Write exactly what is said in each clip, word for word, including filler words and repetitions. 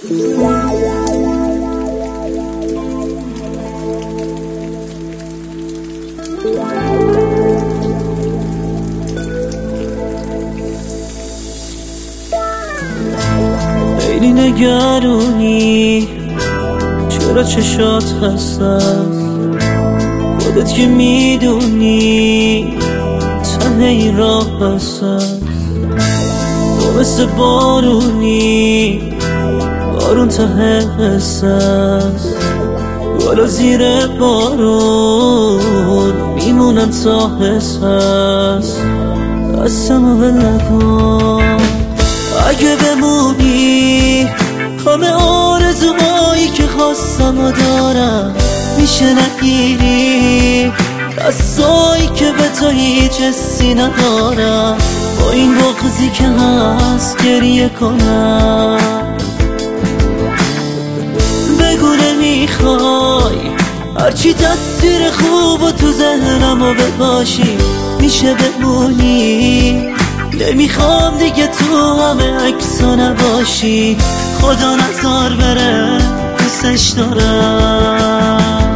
خیلی نگرونی چرا چشات حساس، خودت که میدونی ته این راه حساس. تو مثل بارونی، بارون ته حساس، بالا زیر بارون میمونم تا حساس. دستمو ول نکن اگه بمونی، همه آرزوهایی که خواستم و دارم میشه نگیری. دستایی که به تو هیچ حسی ندارم، با این بغضی که هست گریه کنم. بگو نمیخوای هرچی تصویر خوب و تو ذهنمو بباشی میشه بمونی. نمیخوام دیگه تو همه عکسا نباشی، خدا نذار بره دوستش دارم.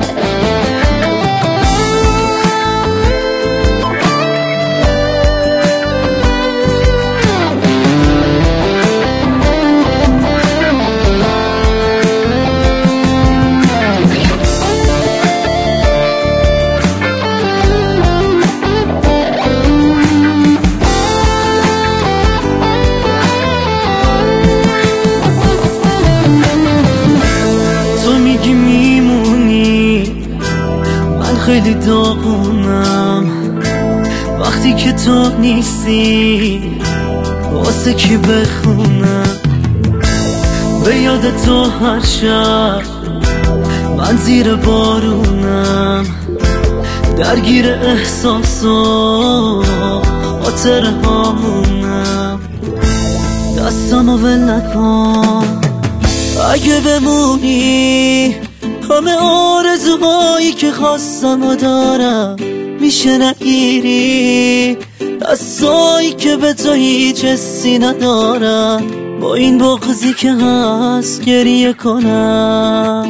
خیلی داغونم وقتی که تو نیستی، واسه کی بخونم به یاد تو هر شب. من زیر بارونم درگیر احساس و خاطر هامونم. دستمو ول نکن اگه بمونی، همه آرزوهایی که خواستم و دارم میشه نگیری. دستایی که به تو هیچ حسی ندارم، با این بغضی که هست گریه کنم.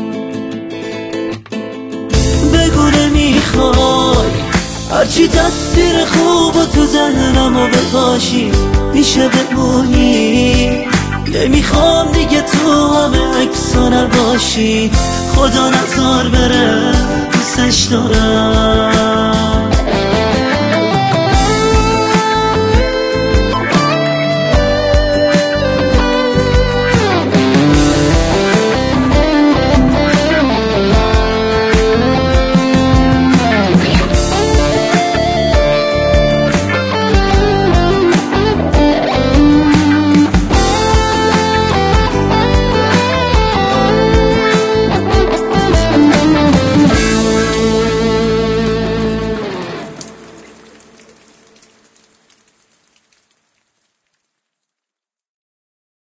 بگو نمیخوای هرچی تصویر خوب و تو ذهنمو بباشی میشه بمونی. نمیخوام دیگه تو همه عکسا نباشی، خدا نذار بره دوستش دارم.